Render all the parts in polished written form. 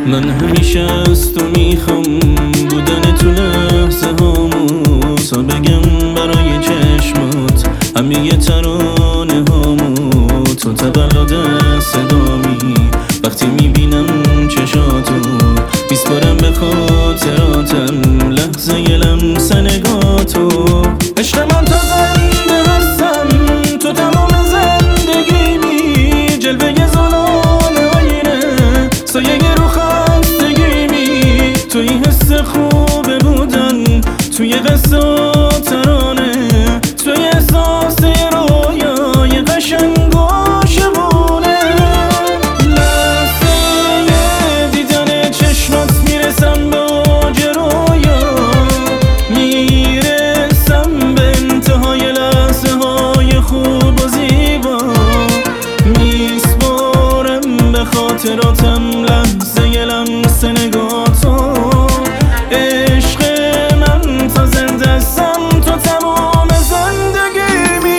من همیشه از تو میخوام بودن تو لحظه هامو تا بگم برای چشمات همه ترانه هامو تو تولد صدامی وقتی میبینم چشاتو میسپارم به خاطراتم لحظه لمس نگاتو عشق من تا زنده هستم تو تمام زندگیمی جلوه زلال آینه سایه رو خستگیمی توی حس خوبه بودن توی قصه و ترانه توی احساس رویای قشنگ و عاشقونه لحظه دیدن چشمات میرسم به اوج رویا میرسم به انتهای لحظه های خوب و زیبا میسپارم به خاطراتم لحظه لمس نگاتو عشق من تا زنده هستم تو تمام زندگیمی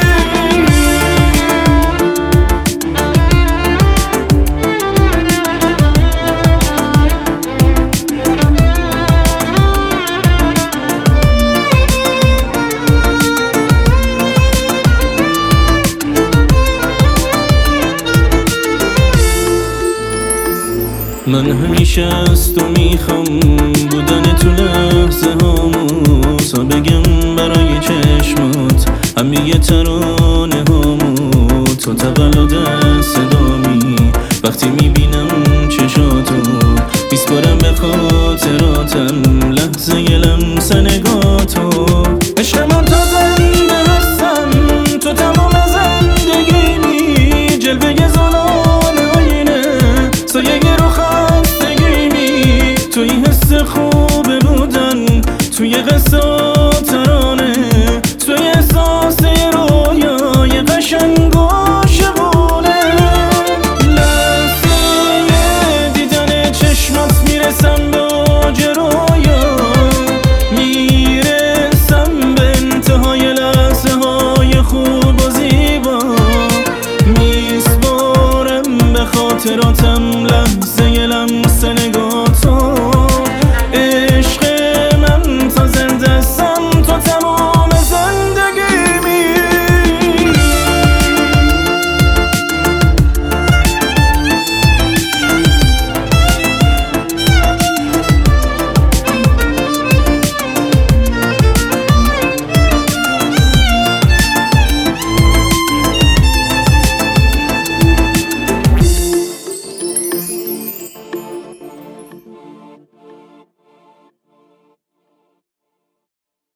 من همیشه از تو میخوام بودن تو لحظه هامو تا بگم برای چشمات همه ترانه هامو تو تولد صدامی وقتی میبینم چشاتو میسپارم به خاطراتم لحظه لمس نگاتو عشق من تا زنده هستم تو تمام زندگیمی جلوه زلال آینه سایه توی حس خوبه بودن توی قصه و ترانه توی احساس رویای قشنگ و عاشقونه لحظه دیدن چشمات میرسم به اوج رویا میرسم به انتهای لحظه های خوب و زیبا میسپارم به خاطراتم لحظه